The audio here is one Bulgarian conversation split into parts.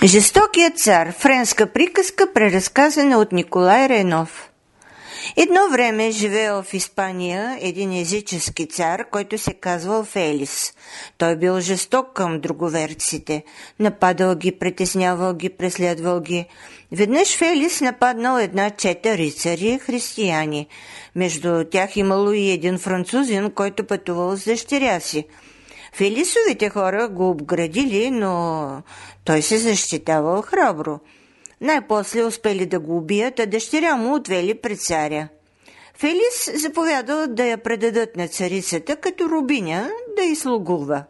Жестокият цар. Френска приказка, преразказана от Николай Ренов. Едно време живеел в Испания един езически цар, който се казвал Фелис. Той бил жесток към друговерците. Нападал ги, притеснявал ги, преследвал ги. Веднъж Фелис нападнал една чета рицари, християни. Между тях имало и един французин, който пътувал с дъщеря си. Фелисовите хора го обградили, но той се защитавал храбро. Най-после успели да го убият, а дъщеря му отвели пред царя. Фелис заповядал да я предадат на царицата като рубиня да й слугува.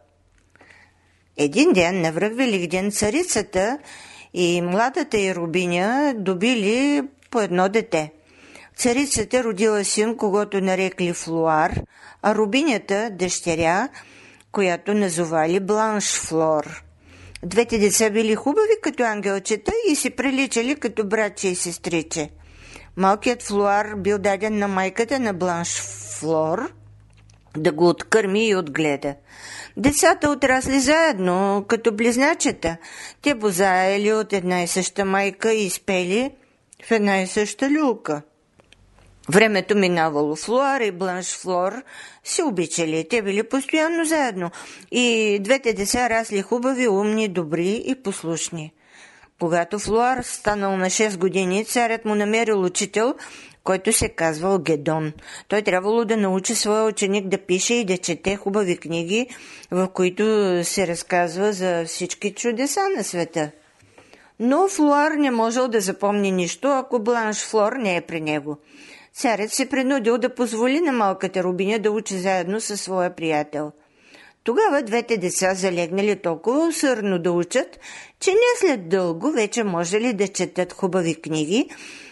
Един ден, на връх Великден, царицата и младата й рубиня добили по едно дете. Царицата родила син, когото нарекли Флуар, а рубинята – дъщеря, която назовали Бланш Флор. Двете деца били хубави като ангелчета и си приличали като братче и сестриче. Малкият Флуар бил даден на майката на Бланш Флор да го откърми и отгледа. Децата отрасли заедно, като близначета. Те бозаели от една и съща майка и спели в една и съща люлка. Времето минавало. Флуар и Бланш Флор се обичали. Те били постоянно заедно. И двете деца расли хубави, умни, добри и послушни. Когато Флуар станал на 6 години, царят му намерил учител, който се казвал Гедон. Той трябвало да научи своя ученик да пише и да чете хубави книги, в които се разказва за всички чудеса на света. Но Флуар не можел да запомни нищо, ако Бланш Флор не е при него. Царят се принудил да позволи на малката рубиня да учи заедно със своя приятел. Тогава двете деца залегнали толкова усърдно да учат, че не след дълго вече можели да четат хубави книги,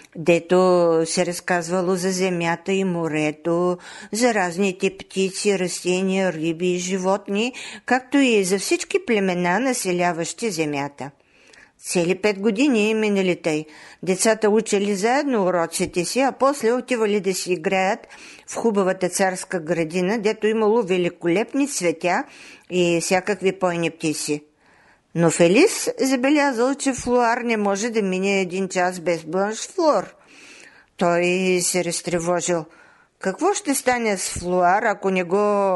дето се разказвало за земята и морето, за разните птици, растения, риби и животни, както и за всички племена, населяващи земята. Цели 5 години минали тъй. Децата учили заедно уроците си, а после отивали да си играят в хубавата царска градина, дето имало великолепни цветя и всякакви пойни птици. Но Фелис забелязал, че Флуар не може да мине 1 час без Бланш Флор. Той се разтревожил. Какво ще стане с Флуар, ако не го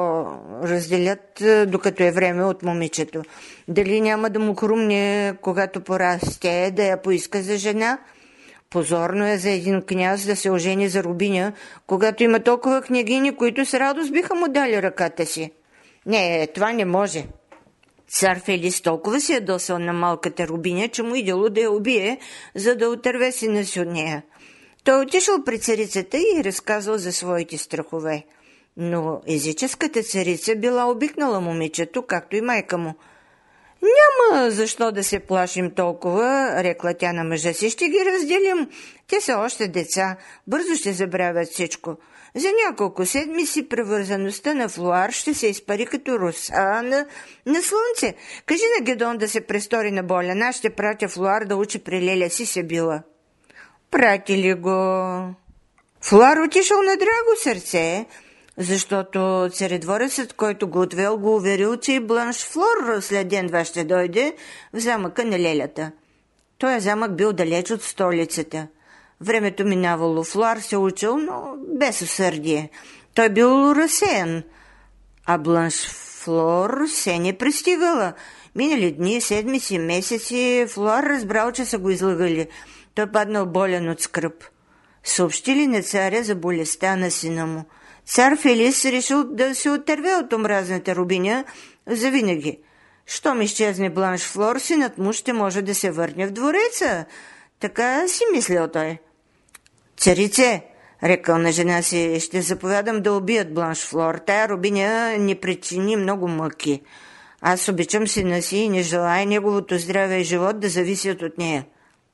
разделят, докато е време от момичето? Дали няма да му хрумне, когато порасте, да я поиска за жена? Позорно е за един княз да се ожени за рубиня, когато има толкова княгини, които с радост биха му дали ръката си. Не, това не може. Цар Фелис толкова се ядосал на малката рубиня, че му идело да я убие, за да отърве сина си от нея. Той отишъл при царицата и разказал за своите страхове. Но езическата царица била обикнала момичето, както и майка му. Няма защо да се плашим толкова, рекла тя на мъжа си. Ще ги разделим. Те са още деца. Бързо ще забравят всичко. За няколко седмици превързаността на Флуар ще се изпари като роса на слънце. Кажи на Гедон да се престори на болен. Аз ще пратя Флуар да учи при леля си Сибила. Пратили го. Флуар отишъл на драго сърце, защото царедворецът, който го отвел, го уверил, че и Бланш Флор след ден-два ще дойде в замъка на лелята. Той замък бил далеч от столицата. Времето минавало. Флуар се учил, но без усърдие. Той бил разсеян, а Бланш Флор се не пристигала. Минали дни, седмици, месеци, Флуар разбрал, че са го излъгали. Той паднал болен от скръб. Съобщили на царя за болестта на сина му. Цар Фелис решил да се отърве от омразната рубиня завинаги. Щом изчезне Бланш Флор, синът му ще може да се върне в двореца. Така си мислил той. Царице, рекал на жена си, ще заповядам да убият Бланш Флор. Тая рубиня ни причини много мъки. Аз обичам сина си и не желая неговото здраве и живот да зависят от нея.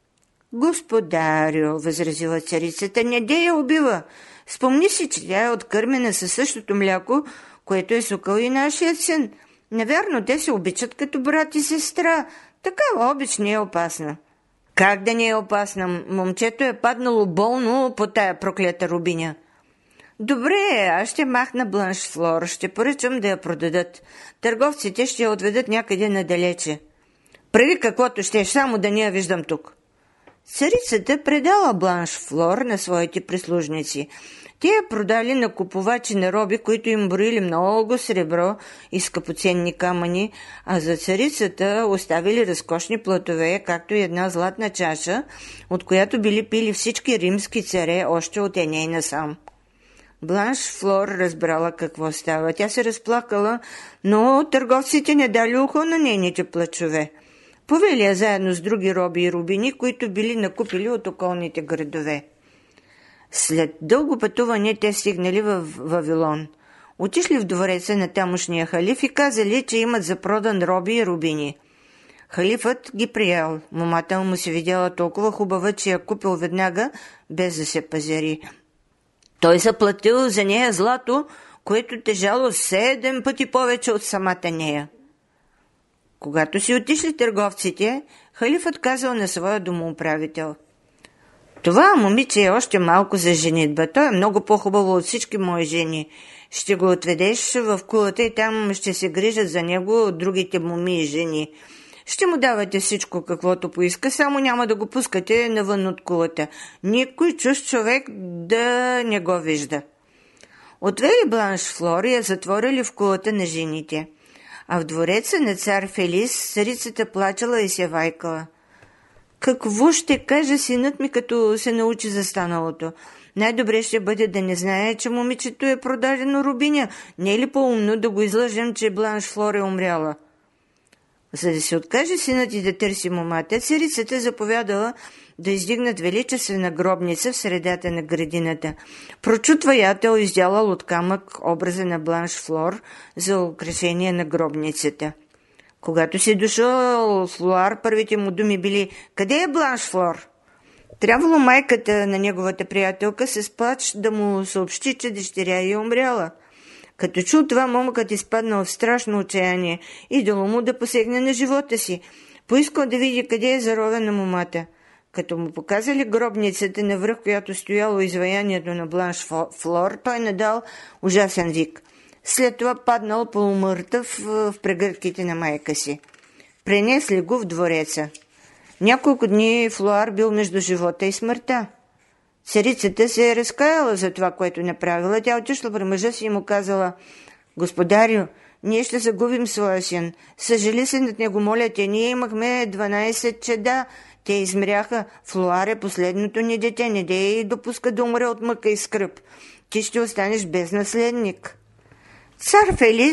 Господарю, възразила царицата, не дей я убива. Спомни си, че тя е откърмена със същото мляко, което е сукал и нашият син. Навярно, те се обичат като брат и сестра. Такава обич не е опасна. Как да не е опасна? Момчето е паднало болно по тая проклета рубиня. Добре, аз ще махна Бланш Флор, ще поръчам да я продадат. Търговците ще я отведат някъде надалече. Прави каквото щеш, само да не я виждам тук. Царицата предала Бланш Флор на своите прислужници. Те я продали на купувачи на роби, които им броили много сребро и скъпоценни камъни, а за царицата оставили разкошни платове, както и една златна чаша, от която били пили всички римски царе още от Еней насам. Бланш Флор разбрала какво става. Тя се разплакала, но търговците не дали ухо на нейните плачове. Повели я заедно с други роби и рубини, които били накупили от околните градове. След дълго пътуване те стигнали в Вавилон. Отишли в двореца на тамошния халиф и казали, че имат за продан роби и рубини. Халифът ги приел. Момата му се видяла толкова хубава, че я купил веднага, без да се пазари. Той заплатил за нея злато, което тежало 7 пъти повече от самата нея. Когато си отишли търговците, халифът казал на своя домоуправител: това момиче е още малко за женитба. Той е много по-хубаво от всички мои жени. Ще го отведеш в кулата и там ще се грижат за него от другите моми и жени. Ще му давате всичко, каквото поиска, само няма да го пускате навън от кулата. Никой чужд човек да не го вижда. Отвели Бланш Флор и я затворили в кулата на жените. А в двореца на цар Фелис царицата плачала и се вайкала. Какво ще каже синът ми, като се научи за станалото? Най-добре ще бъде да не знае, че момичето е продадено рубиня. Не е ли по-умно да го излъжем, че Бланш Флор е умряла? За да се откаже синът и да търси момата, царицата заповядала да издигнат величествена гробница в средата на градината. Прочутва ятел издялал от камък образа на Бланш Флор за украшение на гробницата. Когато си дошъл Флуар, първите му думи били: къде е Бланш Флор? Трябвало майката на неговата приятелка с плач да му съобщи, че дъщеря е умряла. Като чул това, момъкът изпаднал в страшно отчаяние и дало му да посегне на живота си. Поискал да види къде е заровена момата. Като му показали гробницата, навръх която стояло изваянието на Бланш Флор, той надал ужасен вик. След това паднал полумъртъв в прегръдките на майка си. Пренесли го в двореца. Няколко дни Флуар бил между живота и смъртта. Царицата се е разкаяла за това, което направила. Тя отишла при мъжа си и му казала: господарю, ние ще загубим своя син. Съжали се над него, моля те. Ние имахме 12 чеда. Те измряха. Флуар е последното ни дете. Не дей допуска да умре от мъка и скръб. Ти ще останеш без наследник. Цар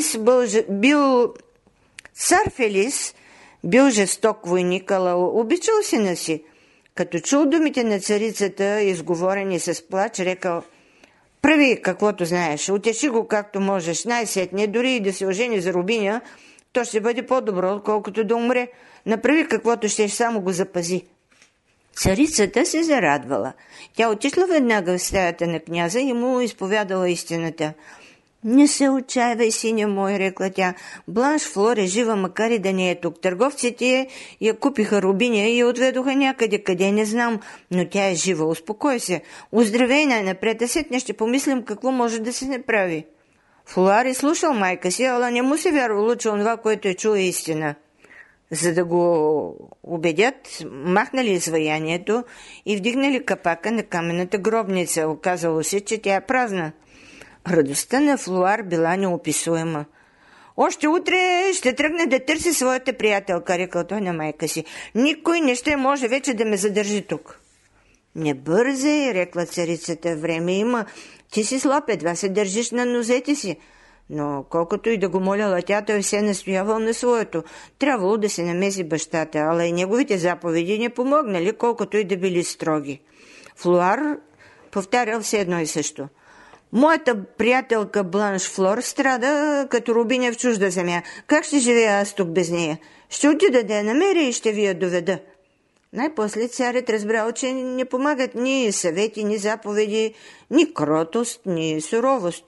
Фелис бил жесток войник, ала обичал сина си. Като чул думите на царицата, изговорени с плач, рекал: прави каквото знаеш, утеши го както можеш, най-сетне, дори и да се ожени за рубиня, то ще бъде по-добро, отколкото да умре. Направи каквото щеш, само го запази. Царицата се зарадвала. Тя отишла веднага в стаята на княза и му изповядала истината. Не се отчаивай, синя мой, рекла тя. Бланш Флор е жива, макар и да не е тук. Търговците я купиха рубиня и я отведоха някъде, къде не знам, но тя е жива. Успокой се. Оздравей най-напред, а сетне ще помислим какво може да се направи. Флуар е слушал майка си, ала не му се вярвало, че онова, което е чул, е истина. За да го убедят, махнали изваянието и вдигнали капака на каменната гробница. Оказало се, че тя е празна. Радостта на Флуар била неописуема. Още утре ще тръгне да търси своята приятелка, рекал той на майка си. Никой не ще може вече да ме задържи тук. Не бързай, рекла царицата, време има. Ти си слаб, едва се държиш на нозете си. Но колкото и да го моляла тя, той все настоявал на своето. Трябвало да се намеси бащата, ала и неговите заповеди не помогнали, колкото и да били строги. Флуар повтарял все едно и също. Моята приятелка Бланш Флор страда като рубиня в чужда земя. Как ще живея аз тук без нея? Ще отида да я намеря и ще ви я доведа. Най-после царят разбрал, че не помагат ни съвети, ни заповеди, ни кротост, ни суровост.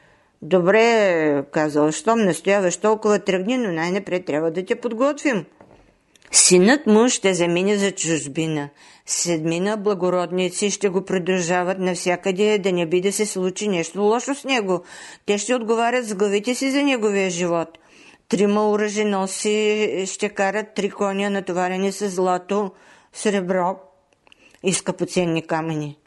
Добре, казал, щом настояваш толкова, тръгни, но най-напред трябва да те подготвим. Синът му ще замине за чужбина. 7 благородници ще го придружават навсякъде, да не би да се случи нещо лошо с него. Те ще отговарят с главите си за неговия живот. Трима оръженоси ще карат 3 коня, натоварени с злато, сребро и скъпоценни камъни.